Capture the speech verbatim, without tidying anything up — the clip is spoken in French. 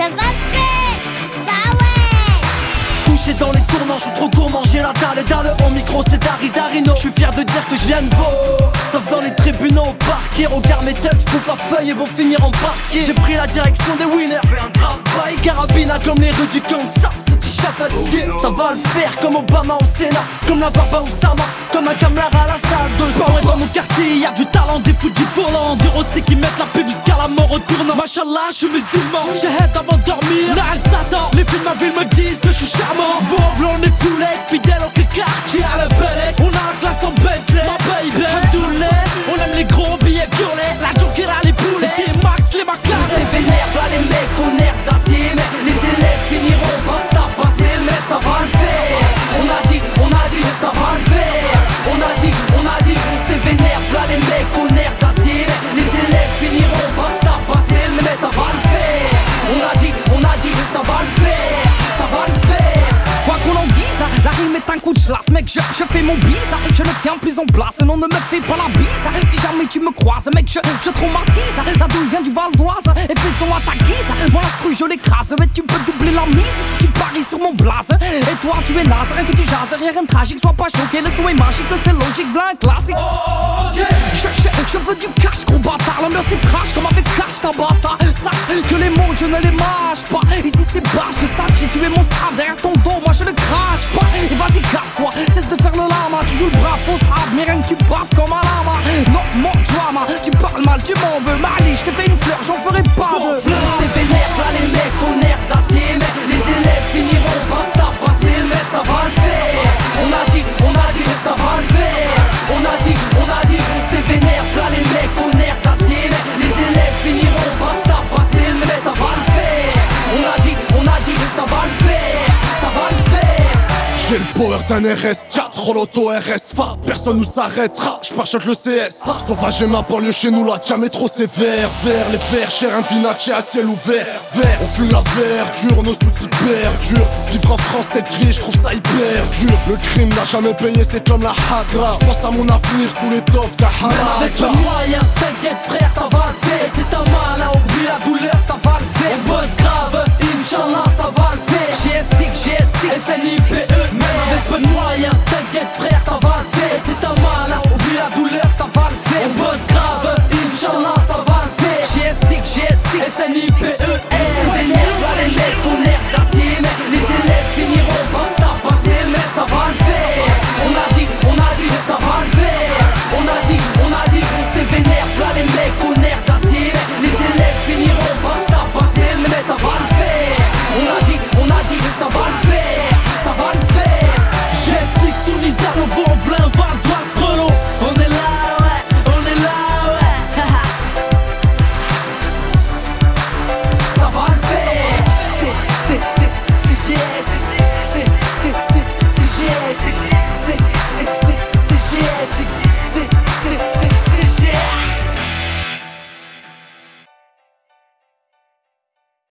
Ça va le faire. Ah ouais. Couché dans les tournants, je suis trop gourmand, j'ai la dalle et dalle. Au micro c'est Dari Darino. Je suis fier de dire que je viens de Vaud. Sauf dans les tribunaux au parquet. Regarde mes textes, pousse la feuille et vont finir en parquet. J'ai pris la direction des winners, fais un grave bail. Carabina comme les rues du Kansas City Chapatier. Ça va le faire comme Obama au Sénat, comme la Barba Oussama, comme un Kamlar à la salle de sport. Et dans mon quartier y'a du talent, des fous du volant, des rossés qui mettent la pub jusqu'à la mort au tournant. Machallah, je suis musulman, j'ai hâte avant de dormir. Na'al Satan, les films à ville me disent que je suis charmant. Vauve, on est foulec, fidèle au quartier à la Belek. On a la classe en Bentley, ma baby. Abdoulaye, on aime les gros billets violets, la Jonkera, les poulets, les Max, les Maclas. C'est vénère, là les mecs au nerf d'acier. Mais les élèves finiront par tapasser. Mais ça va le faire, on a dit, on a dit, ça va le faire. On a dit, on a dit, c'est vénère, là les mecs au nerf d'acier. Mais les élèves finiront par tapasser. Mais ça va le faire, on a dit, on a dit, ça va le faire, ça va le faire. Quoi qu'on en dise, la rime est un coup de chlasse. Mec, je, je fais mon bise, je le tiens plus en place. Non, ne me fais pas la bise, si jamais tu me croises. Mec, je, je traumatise, la douille vient du Val d'Oise. Et fais son à ta guise, mon instru je l'écrase. Mais tu peux doubler la mise si tu paries sur mon blaze. Et toi tu es naze, rien que tu jases, rien de tragique. Sois pas choqué, le son est magique, c'est logique, v'là un classique. Oh, okay. Je, je, je veux du cash, gros bâtard. L'ambiance est trash comme avec cash, ta bâtard. Sache que les mots je ne les mâche pas. Ici c'est bâche, sache si tu es mon sable derrière ton dos, moi je ne crache pas. Et vas-y casse-toi, cesse de faire le lama. Tu joues le bras faux sable, mais rien que tu baffes comme un lama. Non, mon drama, tu parles mal, tu m'en veux. Mali, je te fais une fleur, j'en ferai pas de. C'est vénère, là les mecs au nerf d'acier. Mais les élèves finiront par tapasser. Mais ça va le faire, on a dit, on a dit, ça va le faire. On a dit, on a dit, c'est vénère, là les mecs au nerf d'acier. Mais les élèves finiront par tapasser. Mais ça va le faire, on a dit, on a dit, ça va le faire, ça va le faire. J'ai le power d'un R S quatre, Roloto R S F A. Personne nous s'arrêtera, j'parchote le C S. Sauvage et ma banlieue chez nous, la jam est trop sévère. Vert, les verts, cher un Vinacci à ciel ouvert. Vert, on fume la verdure, nos soucis perdurent. Vivre en France, tête grise, j'trouve ça hyper dur. Le crime n'a jamais payé, c'est comme la hagra. J'pense à mon avenir sous les doves d'Ahara. Avec le moyen, t'inquiète frère, ça va le faire. C'est ta mal, oublie la douleur, ça va le faire. On bosse grave, Inch'Allah, ça va le faire. G S X, G S X, S N I P E, même avec peu de moyens, t'inquiète frère, ça va le faire. C'est ta mal, oublie la douleur, ça va le faire. On bosse grave, Inch'Allah, ça va le faire. G S X, G S X, S N I P E, c'est vénère, là les mecs au nerf d'acier. Mais les élèves finiront par tapasser. Mais ça va le faire, on a dit, on a dit, ça va le faire. On a dit, on a dit, c'est vénère, là les mecs au nerf d'acier. Mais les élèves finiront par tapasser. Mais ça va le faire, on a dit, on a dit, ça va le faire, ça va le faire. J'ai flic tout l'hiver, on va en plein Val d'Oise, Frelot. On est là, ouais, on est là, ouais. Ça va le faire. C'est, c'est, c'est, c'est G S. C'est, c'est, c'est, c'est G S.